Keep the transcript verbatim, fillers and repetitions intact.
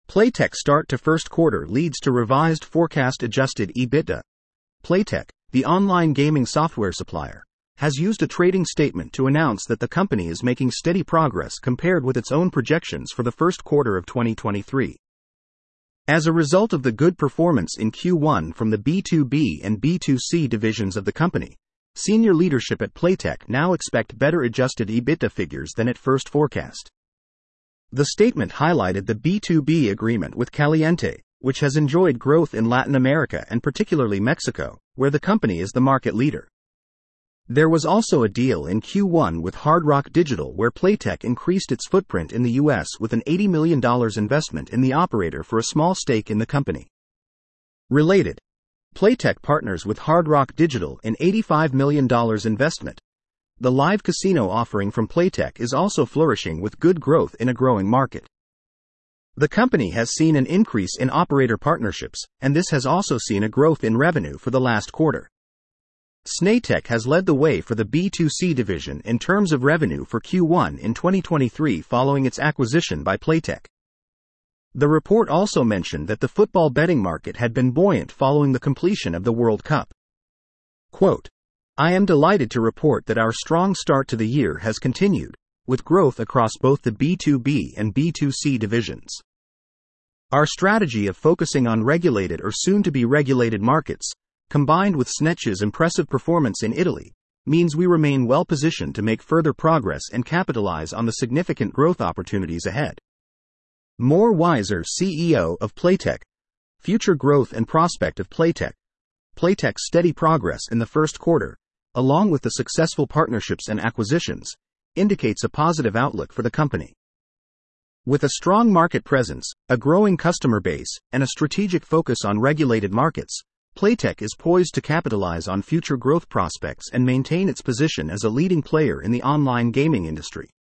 Playtech start to first quarter leads to revised forecast adjusted EBITDA. Playtech, the online gaming software supplier, has used a trading statement to announce that the company is making steady progress compared with its own projections for the first quarter of twenty twenty-three. As a result of the good performance in Q one from the B two B and B two C divisions of the company, senior leadership at Playtech now expect better adjusted EBITDA figures than at first forecast. The statement highlighted the B two B agreement with Caliente, which has enjoyed growth in Latin America and particularly Mexico, where the company is the market leader. There was also a deal in Q one with Hard Rock Digital where Playtech increased its footprint in the U S with an eighty million dollars investment in the operator for a small stake in the company. Related, Playtech partners with Hard Rock Digital in eighty-five million dollars investment. The live casino offering from Playtech is also flourishing with good growth in a growing market. The company has seen an increase in operator partnerships, and this has also seen a growth in revenue for the last quarter. Snaitech has led the way for the B two C division in terms of revenue for Q one in twenty twenty-three following its acquisition by Playtech. The report also mentioned that the football betting market had been buoyant following the completion of the World Cup. Quote, "I am delighted to report that our strong start to the year has continued, with growth across both the B two B and B two C divisions. Our strategy of focusing on regulated or soon-to-be regulated markets, combined with Snetch's impressive performance in Italy, means we remain well positioned to make further progress and capitalize on the significant growth opportunities ahead." More Wiser, C E O of Playtech. Future growth and prospect of Playtech. Playtech's steady progress in the first quarter, along with the successful partnerships and acquisitions, indicates a positive outlook for the company. With a strong market presence, a growing customer base, and a strategic focus on regulated markets, Playtech is poised to capitalize on future growth prospects and maintain its position as a leading player in the online gaming industry.